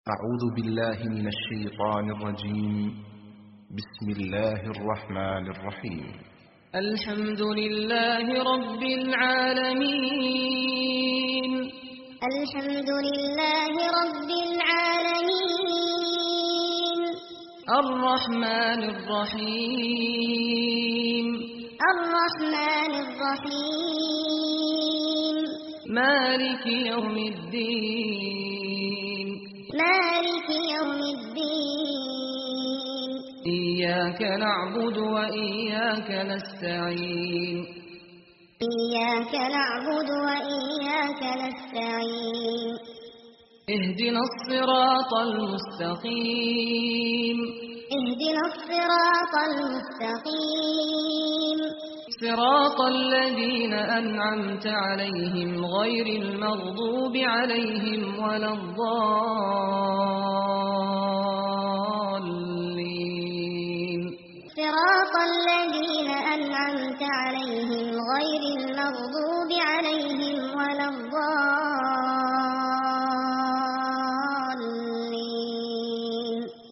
أعوذ بالله من الشيطان الرجيم. بسم الله الرحمن الرحيم. الحمد لله رب العالمين. الحمد لله رب العالمين. الرحمن الرحيم. الرحمن الرحيم. مالك يوم الدين. مالك يوم الدين. إياك نعبد وإياك نستعين. إياك نعبد وإياك نستعين. اهدنا الصراط المستقيم. اهدنا الصراط المستقيم. صراط الذين أنعمت عليهم غير المغضوب عليهم ولا الضالين. صراط الذين أنعمت عليهم غير المغضوب عليهم ولا الضالين.